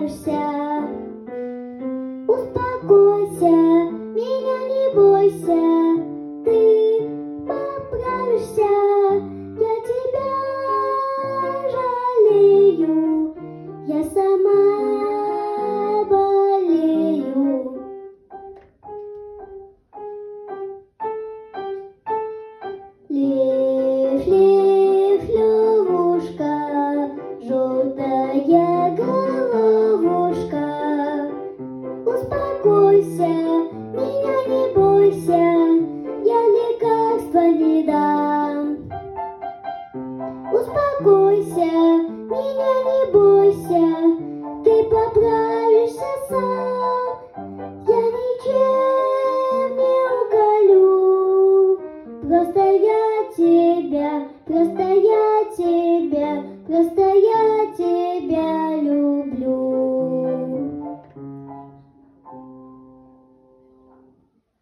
поправишься. Успокойся, меня не бойся, ты поправишься. Я тебя жалею, я сама болею. Лев, лев, левушка, желтая головушка. Успокойся, меня не бойся, я лекарства не дам. Успокойся, меня не бойся, ты поправишься сам. Я ничем не уколю, просто я тебя, просто